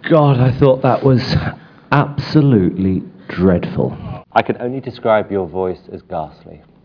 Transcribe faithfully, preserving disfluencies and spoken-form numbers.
God, I thought that was absolutely dreadful. I can only describe your voice as ghastly.